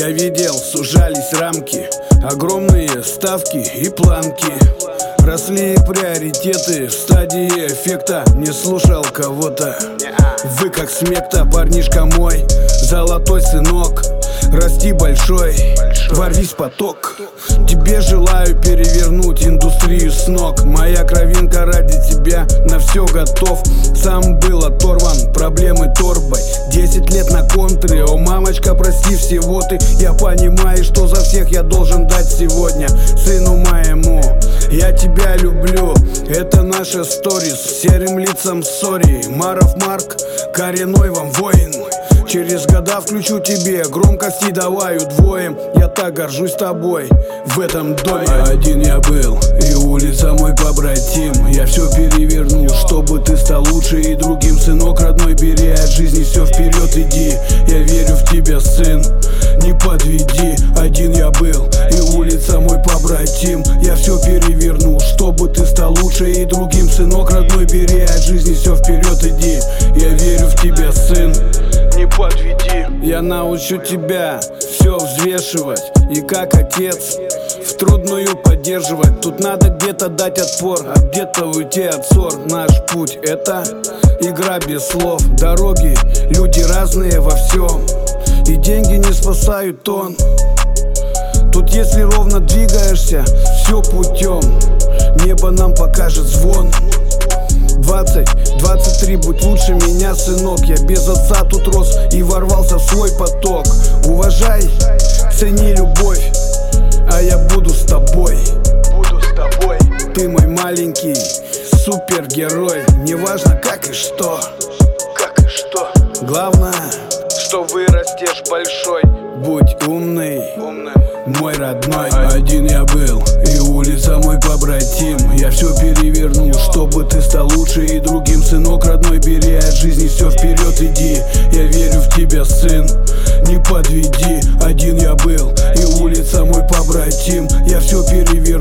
Я видел, сужались рамки, огромные ставки и планки. Росли приоритеты в стадии эффекта. Не слушал кого-то. Вы как смекта, парнишка мой, золотой сынок. Расти большой, ворвись в поток. Тебе желаю перевернуть индустрию с ног. Моя кровинка ради тебя на все готов. Сам был оторван, проблемы торбой. 10 лет на контре, о мамочка, прости всего ты. Я понимаю, что за всех я должен дать сегодня сыну моему. Я тебя люблю, это наша сторис. Серым лицам сори, Маров Марк, коренной вам воин. Через года включу тебе, громкости давай удвоим. Я так горжусь тобой в этом доме. Один я был, и улица мой побратим. Я все перевернул, чтобы ты стал лучше и другим. Сынок родной, бери от жизни все, вперед иди. Я верю в тебя, сын, не подведи. Один я был, и улица мой побратим. Я все перевернул, чтобы ты стал лучше и другим. Сынок родной, бери от жизни все, вперед иди. Я верю в тебя, сын, не подведи. Я научу тебя все взвешивать и как отец в трудную поддерживать. Тут надо где-то дать отпор, а где-то уйти от ссор. Наш путь — это игра без слов. Дороги, люди разные во всем, и деньги не спасают тон. Тут если ровно двигаешься, все путем, небо нам покажет звон. 20-23, будь лучше меня, сынок. Я без отца тут рос и ворвался в свой поток. Уважай, цени любовь, а я буду с тобой. Ты мой маленький супергерой. Неважно как и что, главное, что вырастешь большой. Будь умный, мой родной. Один я был, и улица мой побратим. Я все перевернул, чтобы ты стал лучше и другим. Сынок родной, бери от жизни все, вперед иди. Я верю в тебя, сын, не подведи. Один я был, и улица мой побратим. Я все перевернул.